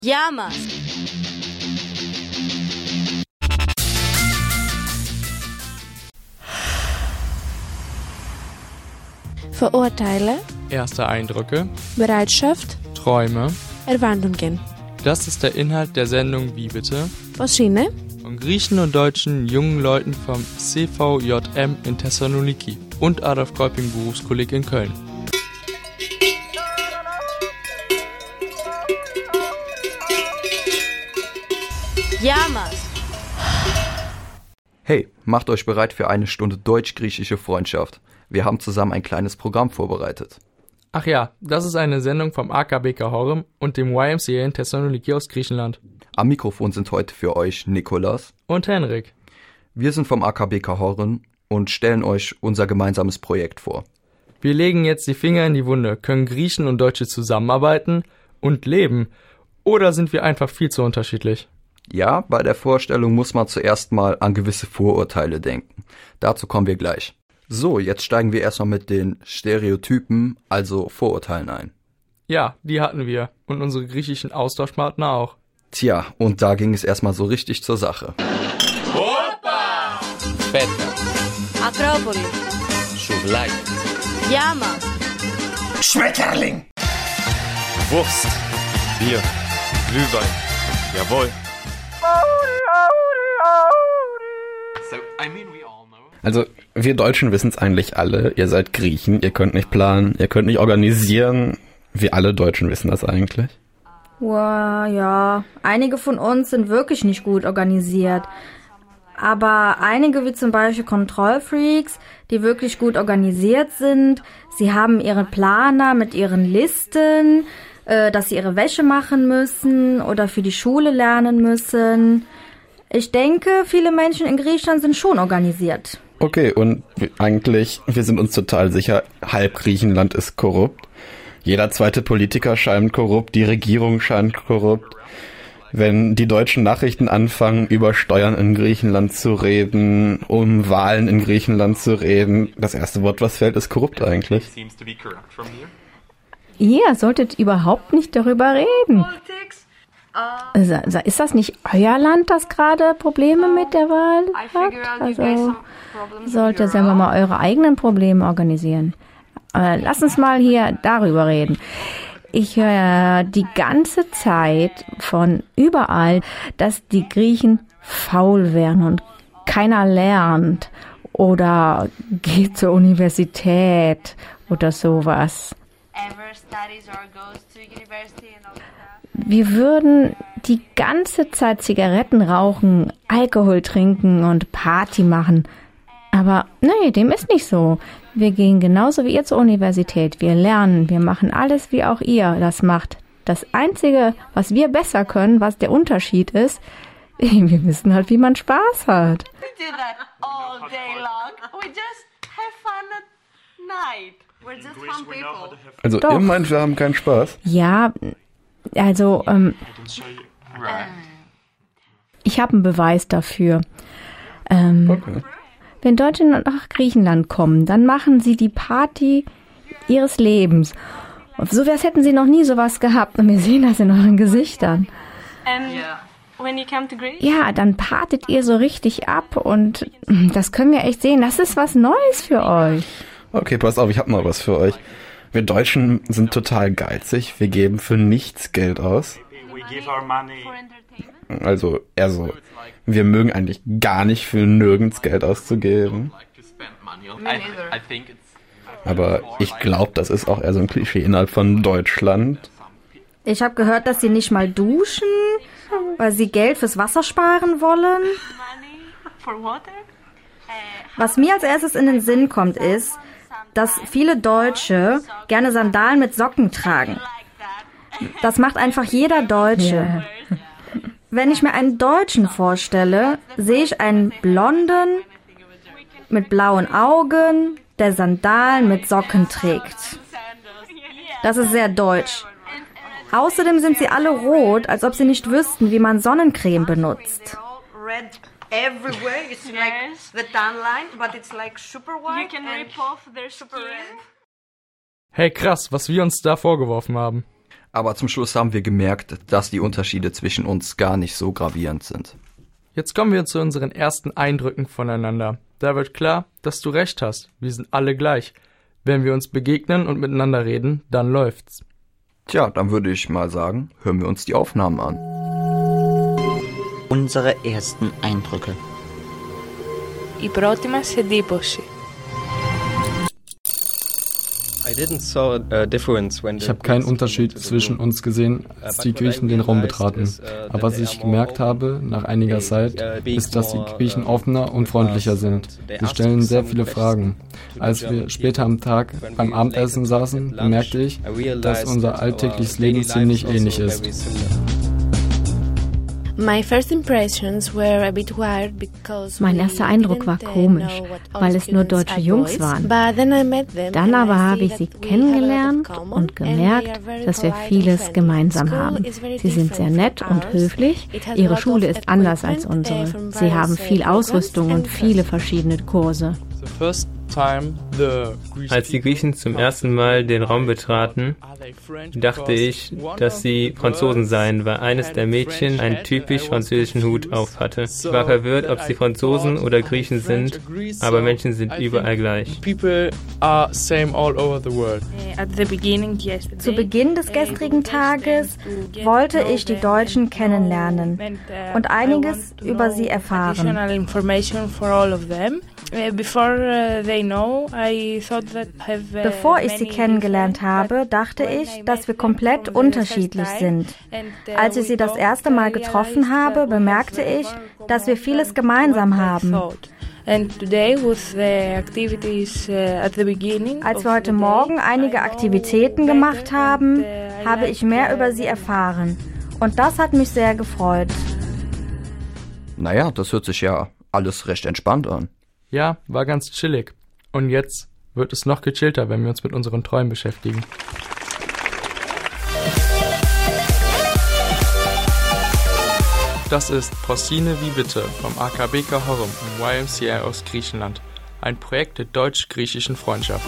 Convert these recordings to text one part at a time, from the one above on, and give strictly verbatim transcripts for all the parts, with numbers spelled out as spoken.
Yamas. Vorurteile, Erste Eindrücke, Bereitschaft, Träume. Erwartungen. Das ist der Inhalt der Sendung Wie bitte? Poschine, Von Griechen und deutschen jungen Leuten vom C V J M in Thessaloniki und Adolf Kolping Berufskolleg in Köln. Yamas. Hey, macht euch bereit für eine Stunde deutsch-griechische Freundschaft. Wir haben zusammen ein kleines Programm vorbereitet. Ach ja, das ist eine Sendung vom A K B K Horem und dem Y M C A in Thessaloniki aus Griechenland. Am Mikrofon sind heute für euch Nikolas Und Henrik. Wir sind vom A K B K Horem und stellen euch unser gemeinsames Projekt vor. Wir legen jetzt die Finger in die Wunde. Können Griechen und Deutsche zusammenarbeiten und leben? Oder sind wir einfach viel zu unterschiedlich? Ja, bei der Vorstellung muss man zuerst mal an gewisse Vorurteile denken. Dazu kommen wir gleich. So, jetzt steigen wir erstmal mit den Stereotypen, also Vorurteilen ein. Ja, die hatten wir. Und unsere griechischen Austauschpartner auch. Tja, und da ging es erstmal so richtig zur Sache. Feta. Akropolis. Schuvlai. Yamas. Schmetterling. Wurst. Bier. Glühwein. Jawohl. Also, wir Deutschen wissen es eigentlich alle. Ihr seid Griechen, ihr könnt nicht planen, ihr könnt nicht organisieren. Wir alle Deutschen wissen das eigentlich. Wow, ja, einige von uns sind wirklich nicht gut organisiert. Aber einige, wie zum Beispiel Kontrollfreaks, die wirklich gut organisiert sind, sie haben ihren Planer mit ihren Listen, äh, dass sie ihre Wäsche machen müssen oder für die Schule lernen müssen. Ich denke, viele Menschen in Griechenland sind schon organisiert. Okay, und eigentlich, wir sind uns total sicher, halb Griechenland ist korrupt. Jeder zweite Politiker scheint korrupt, die Regierung scheint korrupt. Wenn die deutschen Nachrichten anfangen, über Steuern in Griechenland zu reden, um Wahlen in Griechenland zu reden, das erste Wort, was fällt, ist korrupt eigentlich. Ihr solltet überhaupt nicht darüber reden. Ist das nicht euer Land, das gerade Probleme mit der Wahl hat? Also solltet ihr selber mal eure eigenen Probleme organisieren. Aber lass uns mal hier darüber reden. Ich höre die ganze Zeit von überall, dass die Griechen faul wären und keiner lernt oder geht zur Universität oder sowas. Wir würden die ganze Zeit Zigaretten rauchen, Alkohol trinken und Party machen. Aber nee, dem ist nicht so. Wir gehen genauso wie ihr zur Universität. Wir lernen, wir machen alles, wie auch ihr das macht. Das Einzige, was wir besser können, was der Unterschied ist, wir wissen halt, wie man Spaß hat. Also Doch. ihr meint, wir haben keinen Spaß? Ja, also ähm, ich habe einen Beweis dafür. Ähm, Okay. Wenn Deutsche nach Griechenland kommen, dann machen sie die Party ihres Lebens. So als hätten sie noch nie sowas gehabt. Und wir sehen das in euren Gesichtern. Ja, dann partet ihr so richtig ab und das können wir echt sehen. Das ist was Neues für euch. Okay, pass auf, ich hab mal was für euch. Wir Deutschen sind total geizig. Wir geben für nichts Geld aus. Also, eher so. Wir mögen eigentlich gar nicht für nirgends Geld auszugeben. Aber ich glaube, das ist auch eher so ein Klischee innerhalb von Deutschland. Ich habe gehört, dass sie nicht mal duschen, weil sie Geld fürs Wasser sparen wollen. Was mir als erstes in den Sinn kommt, ist, dass viele Deutsche gerne Sandalen mit Socken tragen. Das macht einfach jeder Deutsche. Ja. Wenn ich mir einen Deutschen vorstelle, sehe ich einen Blonden mit blauen Augen, der Sandalen mit Socken trägt. Das ist sehr deutsch. Außerdem sind sie alle rot, als ob sie nicht wüssten, wie man Sonnencreme benutzt. Hey, krass, was wir uns da vorgeworfen haben. Aber zum Schluss haben wir gemerkt, dass die Unterschiede zwischen uns gar nicht so gravierend sind. Jetzt kommen wir zu unseren ersten Eindrücken voneinander. Da wird klar, dass du recht hast. Wir sind alle gleich. Wenn wir uns begegnen und miteinander reden, dann läuft's. Tja, dann würde ich mal sagen, hören wir uns die Aufnahmen an. Unsere ersten Eindrücke. Η πρώτη μας εντύπωση. Ich habe keinen Unterschied zwischen uns gesehen, als die Griechen den Raum betraten. Aber was ich gemerkt habe, nach einiger Zeit, ist, dass die Griechen offener und freundlicher sind. Sie stellen sehr viele Fragen. Als wir später am Tag beim Abendessen saßen, bemerkte ich, dass unser alltägliches Leben ziemlich ähnlich ist. My first impressions were a bit weird because Mein erster Eindruck war komisch, weil es nur deutsche Jungs waren. But then I met them. Dann aber habe ich sie kennengelernt und gemerkt, dass wir vieles gemeinsam haben. Sie sind sehr nett und höflich. Ihre Schule ist anders als unsere. Sie haben viel Ausrüstung und viele verschiedene Kurse. Als die Griechen zum ersten Mal den Raum betraten, dachte ich, dass sie Franzosen seien, weil eines der Mädchen einen typisch französischen Hut auf hatte. Ich war verwirrt, ob sie Franzosen oder Griechen sind, aber Menschen sind überall gleich. Zu Beginn des gestrigen Tages wollte ich die Deutschen kennenlernen und einiges über sie erfahren. Bevor ich sie kennengelernt habe, dachte ich, dass wir komplett unterschiedlich sind. Als ich sie das erste Mal getroffen habe, bemerkte ich, dass wir vieles gemeinsam haben. Als wir heute Morgen einige Aktivitäten gemacht haben, habe ich mehr über sie erfahren. Und das hat mich sehr gefreut. Naja, das hört sich ja alles recht entspannt an. Ja, war ganz chillig. Und jetzt wird es noch gechillter, wenn wir uns mit unseren Träumen beschäftigen. Das ist Porcine wie bitte vom A K B K Horrem im Y M C A aus Griechenland. Ein Projekt der deutsch-griechischen Freundschaft.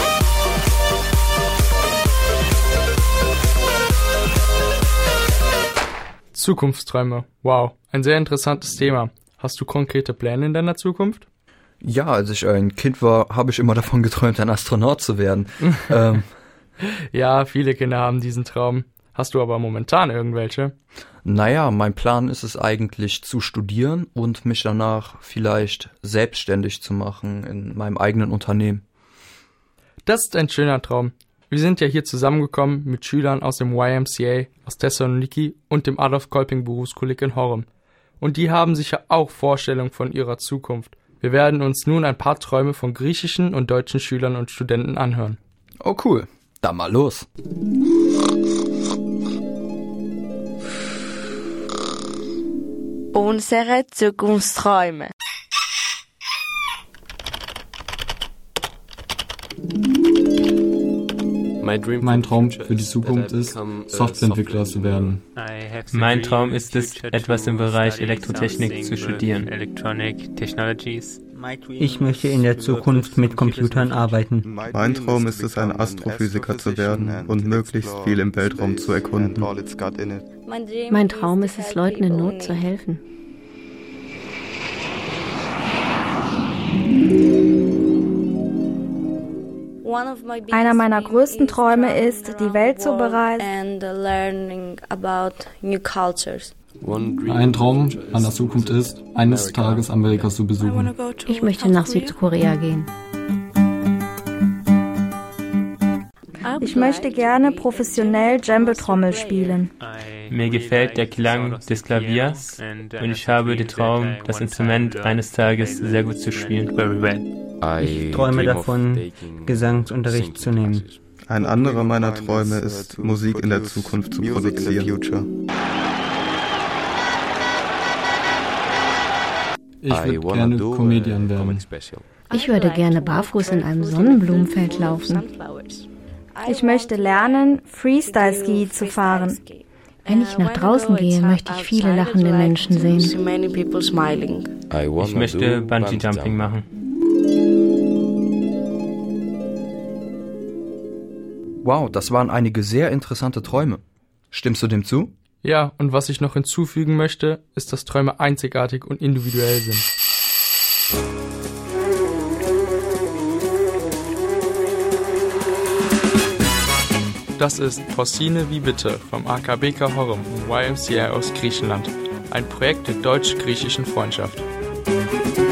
Zukunftsträume. Wow, ein sehr interessantes Thema. Hast du konkrete Pläne in deiner Zukunft? Ja, als ich ein Kind war, habe ich immer davon geträumt, ein Astronaut zu werden. ähm. Ja, viele Kinder haben diesen Traum. Hast du aber momentan irgendwelche? Naja, mein Plan ist es eigentlich zu studieren und mich danach vielleicht selbstständig zu machen in meinem eigenen Unternehmen. Das ist ein schöner Traum. Wir sind ja hier zusammengekommen mit Schülern aus dem Y M C A aus Thessaloniki und dem Adolf Kolping Berufskolleg in Horrem. Und die haben sicher auch Vorstellungen von ihrer Zukunft. Wir werden uns nun ein paar Träume von griechischen und deutschen Schülern und Studenten anhören. Oh cool, dann mal los. Unsere Zukunftsträume. Mein Traum für die Zukunft ist, Softwareentwickler zu werden. Mein Traum ist es, etwas im Bereich Elektrotechnik zu studieren. Ich möchte in der Zukunft mit Computern arbeiten. Mein Traum ist es, ein Astrophysiker zu werden und möglichst viel im Weltraum zu erkunden. Mein Traum ist es, Leuten in Not zu helfen. Einer meiner größten Träume ist, die Welt zu bereisen. Ein Traum an der Zukunft ist, eines Tages Amerika zu besuchen. Ich möchte nach Südkorea gehen. Ich möchte gerne professionell Djembe-Trommel spielen. Mir gefällt der Klang des Klaviers und ich habe den Traum, das Instrument eines Tages sehr gut zu spielen. Ich träume davon, Gesangsunterricht zu nehmen. Ein anderer meiner Träume ist, Musik in der Zukunft zu produzieren. Ich würde gerne Comedian werden. Ich würde gerne barfuß in einem Sonnenblumenfeld laufen. Ich möchte lernen, Freestyle-Ski zu fahren. Wenn ich nach draußen gehe, möchte ich viele lachende Menschen sehen. Ich möchte Bungee-Jumping machen. Wow, das waren einige sehr interessante Träume. Stimmst du dem zu? Ja, und was ich noch hinzufügen möchte, ist, dass Träume einzigartig und individuell sind. Das ist Porcine wie bitte vom A K B K Horum und Y M C A aus Griechenland. Ein Projekt der deutsch-griechischen Freundschaft.